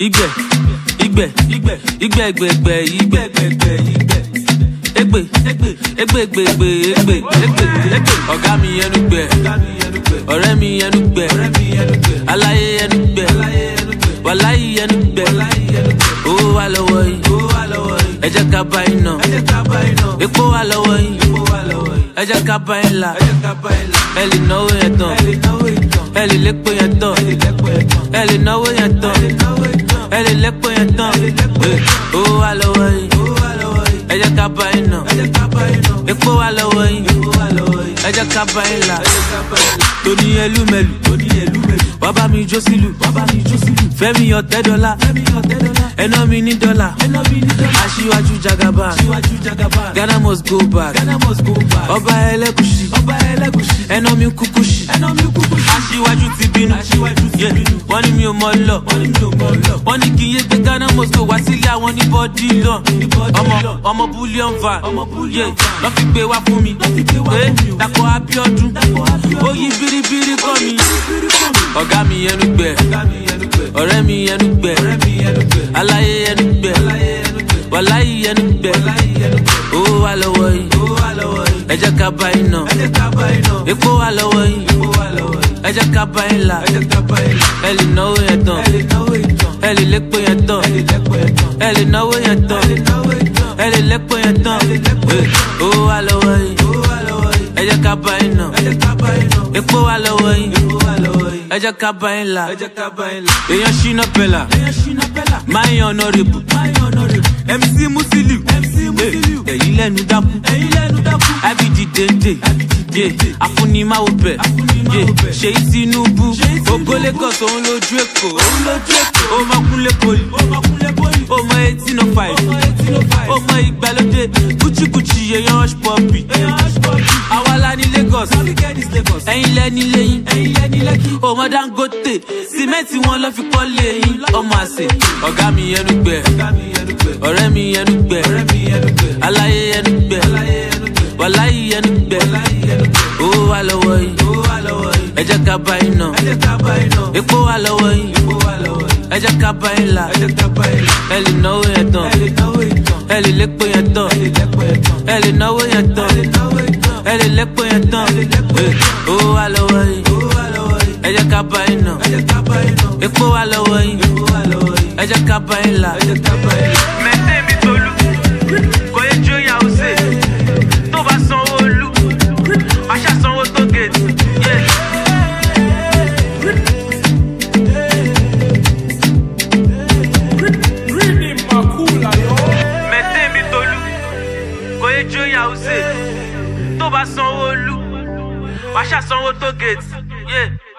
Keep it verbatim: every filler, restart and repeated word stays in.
igbe, igbe, igbe, igbe, igbe, igbe, igbe, igbe, igbe. Egbe, egbe, egbe, egbe, egbe, egbe, egbe, egbe. Ọ̀gá mi ẹnu gbẹ, ọ̀rẹ́ mi ẹnu gbẹ, aláyé ẹnu gbẹ, wàláyé ẹnu gbẹ. Owó wà lọ́wọ́ yìí, ẹ jẹ́ ká bá yín ná. Epo wà lọ́wọ́ yìí, ẹ jẹ́ ká bá yín là. Ẹ lè náwó yẹn tán, ẹ lè lépo yẹn tán, ẹ lè náwó yẹn tán, ẹ lè lépo yẹn tán. Owó wà lọ́wọ́ yìí, ẹ jẹ́ ká bá yín ná. Epo wà lọ́wọ́ yìí, ẹ jẹ́ ká bá yín là. Tóní ẹlúmẹlù, bàbá mi jó sílù, Fẹ́mi ọ̀tẹ́ dọ́là, ẹná mi ní dọ́là. Aṣíwájú Jagaba, Ghana must go back. Ọba ẹlẹ́gùṣì, ẹná mi kúkúṣì. Aṣíwájú ti bínú, wọ́n ní mi ò mọ̀ lọ. Wọ́n ní kí n yé gbé Ghana must go wá sílé àwọn ní bọ́dí lọ. Ọmọ ọmọ bullion van, lọ́ fi gbé wá fún mi. Dàpọ̀ Abíọ́dún, ó yí biribiri kọ́ mi. Ọ̀gá mi ẹnu gbẹ, ọ̀rẹ́ mi ẹnu gbẹ, aláyé ẹnu gbẹ, wàláyé ẹnu gbẹ. Owó wà lọ́wọ́ yìí, ẹ jẹ́ ká bá yín ná. Epo wà lọ́wọ́ yìí, ẹ jẹ́ ká bá yín là. Ẹ lè náwó yẹn tán, ẹ lè lépo yẹn tán, ẹ lè náwó yẹn tán, ẹ lè lépo yẹn tán. Owó wà lọ́wọ́ yìí, ẹ jẹ́ ká bá yín ná. Epo wà lọ́wọ́ yìí, ẹ jẹ́ ká bá yín là. Èèyàn Shina Pellar, my honourable, M C Musiliu, ẹ̀yin lẹ́nu dákú, I B D Dende, afúnimáwo bẹ̀, Ṣèyí Tinubu, Ògo Lagos òun lójú Èkó, ó mọ Kúnlé Poli, ó mọ eighteen oh five, ó mọ ìgbàlódé, kúchíkúchí èèyàn Hush Puppy, àwa la ní Lagos, ẹ̀yin lẹ́ni lẹ́yìn, ó mọ Dangote, sìmẹ́ǹtì wọn lọ́ fi kọ́ lẹ́yìn, ọmọ àṣẹ. Ọ̀gá mi ẹnu gbẹ, ọ̀rẹ́ mi ẹnu gbẹ, aláyé ẹnu gbẹ, wàláyé ẹnu gbẹ. Owó wà lọ́wọ́ yìí, ẹ jẹ́ ká bá yín ná. Epo wà lọ́wọ́ yìí, ẹ jẹ́ ká bá yín là. Ẹ lè náwó yẹn tán, ẹ lè lépo yẹn tán, ẹ lè náwó yẹn tán, ẹ lè lépo yẹn tán. Owó wà lọ́wọ́ yìí, ẹ jẹ́ ká bá yín ná. Epo wà lọ́wọ́ yìí, ẹ jẹ́ ká bá yín là. Mẹ́tẹ́ mi Tolú, kò yẹ jó ìyàwó sè, tó bá sanwó olú, wàá ṣàsanwó tó gèètì. Mẹ́tẹ́ mi Tolú, kò yẹ jó ìyàwó sè, tó bá sanwó olú, wàá ṣàsanwó tó gèètì.